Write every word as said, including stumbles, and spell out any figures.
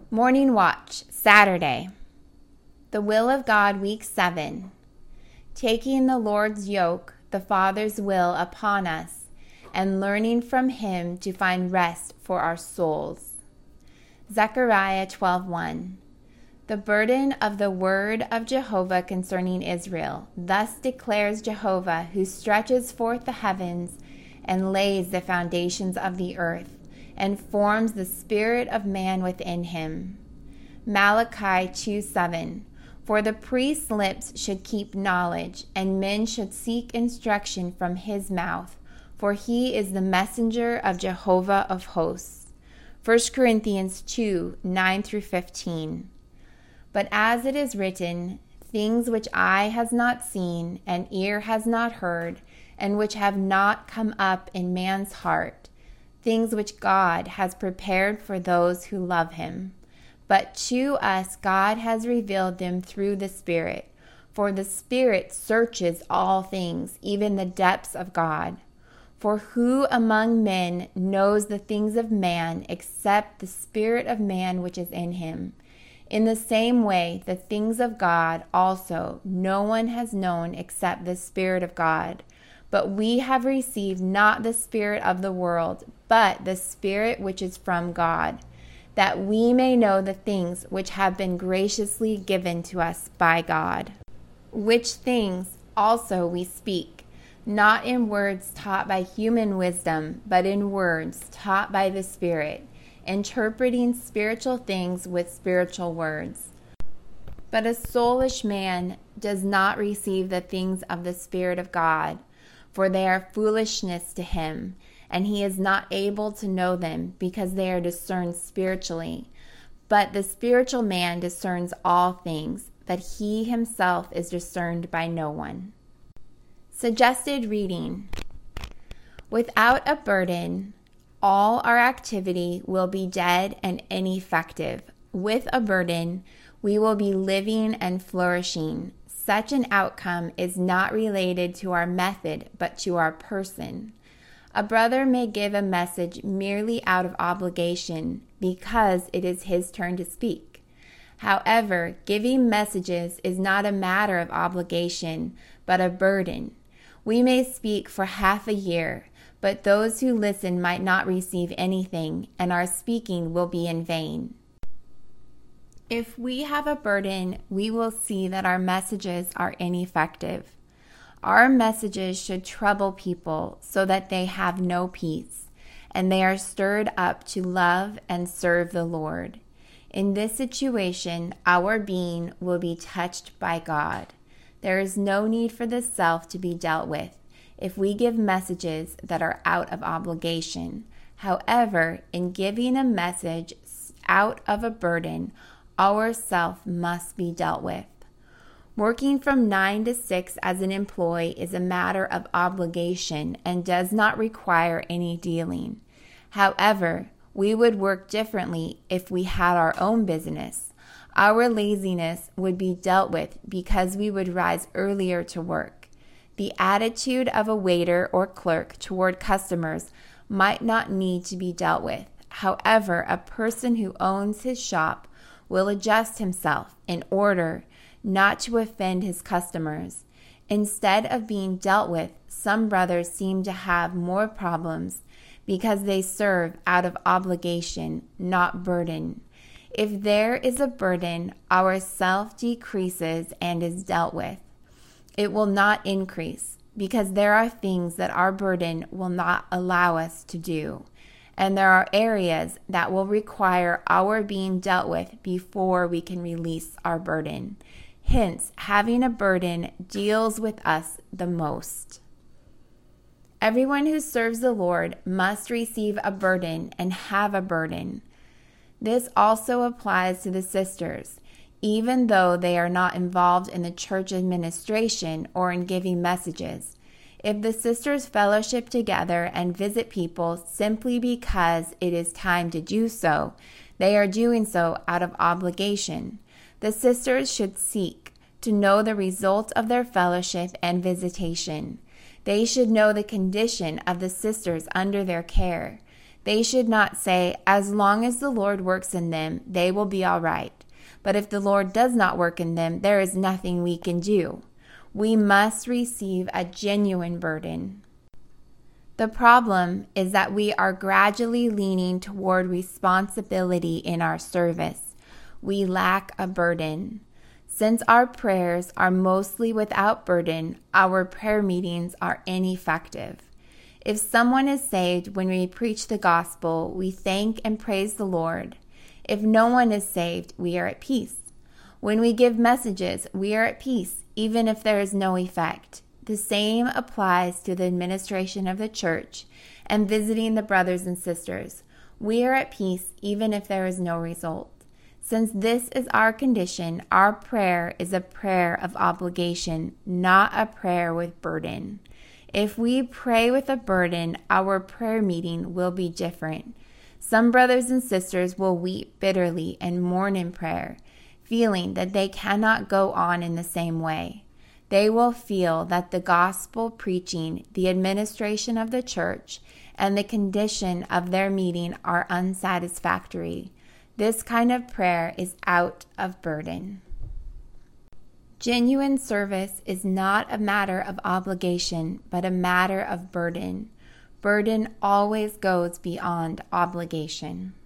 Morning Watch, Saturday. The Will of God, Week seven. Taking the Lord's yoke, the Father's will upon us, and learning from Him to find rest for our souls. Zechariah twelve one. The burden of the word of Jehovah concerning Israel. Thus declares Jehovah, who stretches forth the heavens and lays the foundations of the earth, and forms the spirit of man within him. Malachi two seven. For the priest's lips should keep knowledge, and men should seek instruction from his mouth, for he is the messenger of Jehovah of hosts. First Corinthians two nine through fifteen. But as it is written, things which eye has not seen, and ear has not heard, and which have not come up in man's heart, things which God has prepared for those who love him. But to us God has revealed them through the Spirit. For the Spirit searches all things, even the depths of God. For who among men knows the things of man except the spirit of man which is in him? In the same way, the things of God also no one has known except the Spirit of God. But we have received not the spirit of the world, but the Spirit which is from God, that we may know the things which have been graciously given to us by God. Which things also we speak, not in words taught by human wisdom, but in words taught by the Spirit, interpreting spiritual things with spiritual words. But a soulish man does not receive the things of the Spirit of God, for they are foolishness to him, and he is not able to know them, because they are discerned spiritually. But the spiritual man discerns all things, that he himself is discerned by no one. Suggested reading. Without a burden, all our activity will be dead and ineffective. With a burden, we will be living and flourishing. Such an outcome is not related to our method, but to our person. A brother may give a message merely out of obligation because it is his turn to speak. However, giving messages is not a matter of obligation, but a burden. We may speak for half a year, but those who listen might not receive anything, and our speaking will be in vain. If we have a burden, we will see that our messages are ineffective. Our messages should trouble people so that they have no peace, and they are stirred up to love and serve the Lord. In this situation, our being will be touched by God. There is no need for the self to be dealt with if we give messages that are out of obligation. However, in giving a message out of a burden, our self must be dealt with. Working from nine to six as an employee is a matter of obligation and does not require any dealing. However, we would work differently if we had our own business. Our laziness would be dealt with because we would rise earlier to work. The attitude of a waiter or clerk toward customers might not need to be dealt with. However, a person who owns his shop will adjust himself in order not to offend his customers. Instead of being dealt with, some brothers seem to have more problems because they serve out of obligation, not burden. If there is a burden, our self decreases and is dealt with. It will not increase because there are things that our burden will not allow us to do. And there are areas that will require our being dealt with before we can release our burden. Hence, having a burden deals with us the most. Everyone who serves the Lord must receive a burden and have a burden. This also applies to the sisters, even though they are not involved in the church administration or in giving messages. If the sisters fellowship together and visit people simply because it is time to do so, they are doing so out of obligation. The sisters should seek to know the result of their fellowship and visitation. They should know the condition of the sisters under their care. They should not say, as long as the Lord works in them, they will be all right. But if the Lord does not work in them, there is nothing we can do. We must receive a genuine burden. The problem is that we are gradually leaning toward responsibility in our service. We lack a burden. Since our prayers are mostly without burden, our prayer meetings are ineffective. If someone is saved when we preach the gospel, we thank and praise the Lord. If no one is saved, we are at peace. When we give messages, we are at peace, even if there is no effect. The same applies to the administration of the church and visiting the brothers and sisters. We are at peace, even if there is no result. Since this is our condition, our prayer is a prayer of obligation, not a prayer with burden. If we pray with a burden, our prayer meeting will be different. Some brothers and sisters will weep bitterly and mourn in prayer, feeling that they cannot go on in the same way. They will feel that the gospel preaching, the administration of the church, and the condition of their meeting are unsatisfactory. This kind of prayer is out of burden. Genuine service is not a matter of obligation, but a matter of burden. Burden always goes beyond obligation.